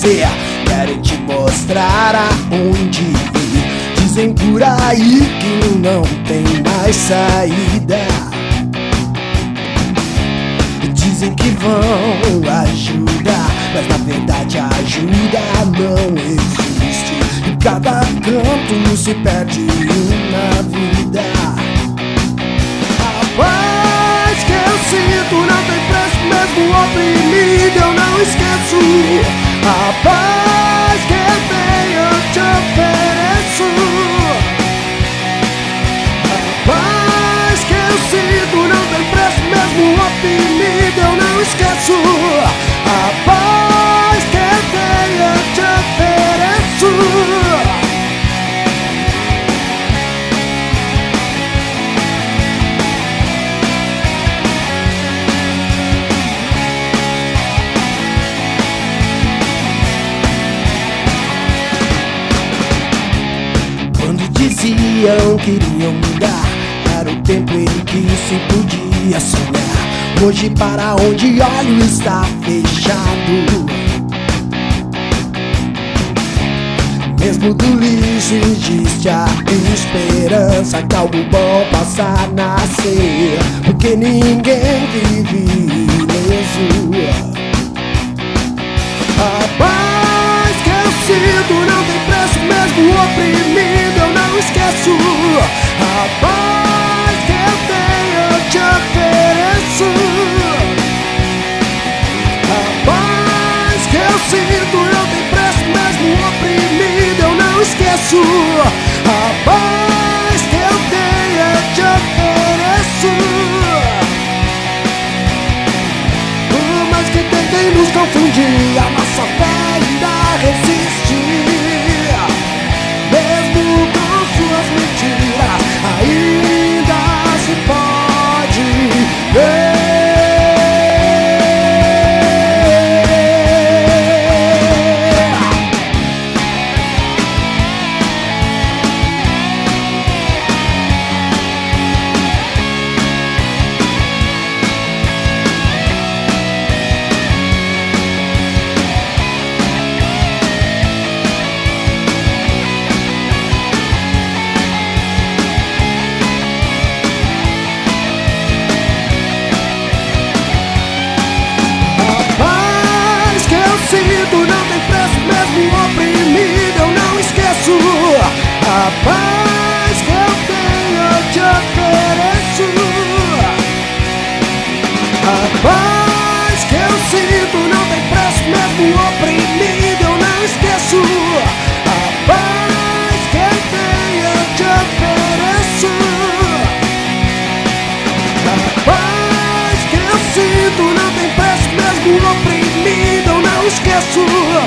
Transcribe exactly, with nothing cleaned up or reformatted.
você. Quero te mostrar aonde ir. Dizem por aí que não tem mais saída. Dizem que vão ajudar, mas na verdade a ajuda não existe. Em cada canto se perde uma vida. A paz que eu sinto não tem preço, mesmo oprimido eu não esqueço. A paz que eu tenho eu te ofereço. A paz que eu sinto não tem preço, mesmo oprimido eu não esqueço. A paz que eu tenho eu te ofereço. Diziam, queriam mudar, era o tempo em que se podia sonhar. Hoje para onde olho está fechado. Mesmo do lixo existe a esperança que algo bom possa nascer, porque ninguém vive ileso. A paz que eu sinto não tem preço, mesmo oprimido eu não esqueço. A paz que eu tenho eu te ofereço. A paz que eu sinto não tem preço, mesmo oprimido eu não esqueço. A paz que eu tenho eu te ofereço. Por mais que tentem nos confundir, a nossa fé ainda resiste. Mesmo com suas mentiras, ainda se pode ver. Não tem preço, mesmo oprimido eu não esqueço. A paz que eu tenho eu te ofereço. A paz que eu sinto não tem preço, mesmo oprimido eu não esqueço. A paz que eu tenho eu te ofereço. A paz que eu sinto não tem preço, mesmo oprimido eu não esqueço.